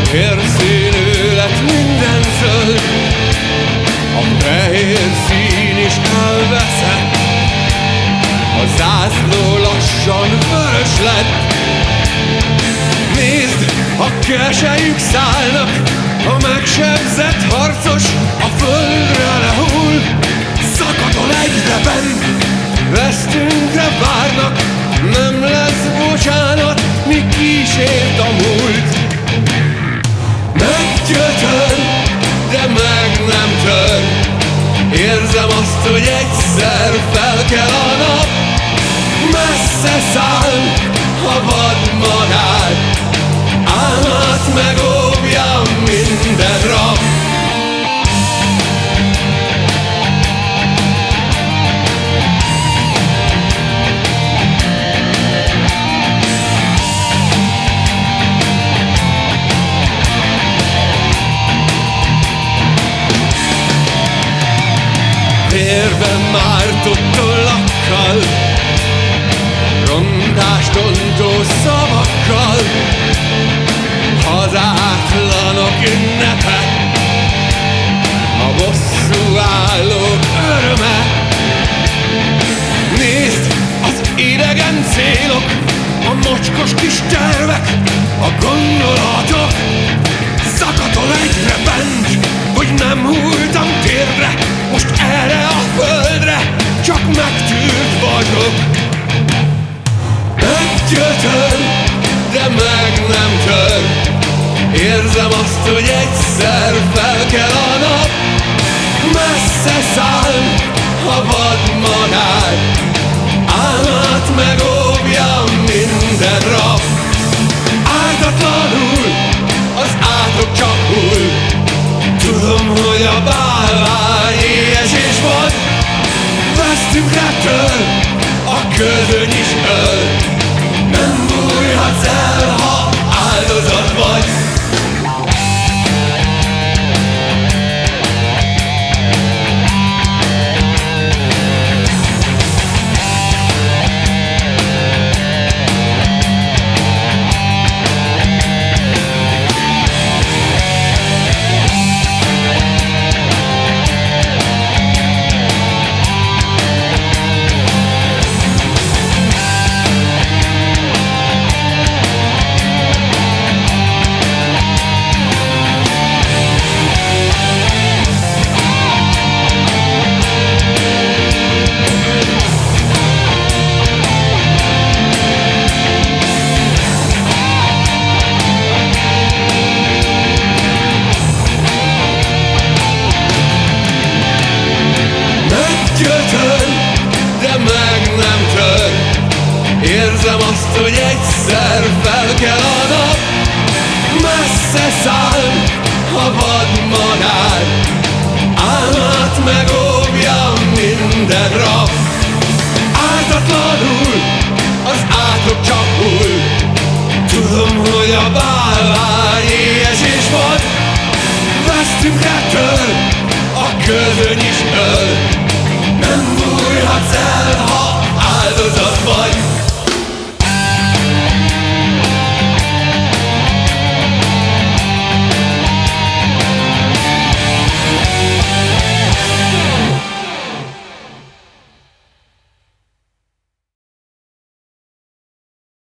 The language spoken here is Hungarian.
Vérszínű lett minden zöld, a fehér szín is elveszett, a zászló lassan vörös lett. Nézd, a keselyük szállnak, a megsebzett harcos a földre lehull. Szakadon egyre bent, vesztünkre várnak, nem lesz bocsánat, mi kísért a múlt. Meggyötör, de meg nem tör, érzem azt, hogy egyszer fel kell a nap. Messze száll a vadmadár, álmát megóvja minden rab. Vérben mártott tollakkal, rondást ontó szavakkal, hazátlanok ünnepe, a bosszúállók öröme. Nézd, az idegen célok, a mocskos kis tervek, a gondolatok. Szakadol egyre bent, hogy nem hulltam térdre, most erre a földre csak megtűrt vagyok. Meggyötör, de meg nem tör, érzem azt, hogy egyszer fel kell a nap. Messze száll a vadmadár, álmát megóvja minden rab. Ártatlanul az átok csak hull, tudom, hogy a bálvány éhesés volt. Vesztünkre tör, a ködöny is öl, nem bújhatsz el, ha áldozat vagy. Érzem azt, hogy egyszer fel kell a nap. Messze száll a vadmadár, álmát megóvja minden rab. Ártatlanul az átok csak hull, tudom, hogy a bálvány éhesés volt. Vesztünkre tör, a ködöny is öl, nem bújhatsz el.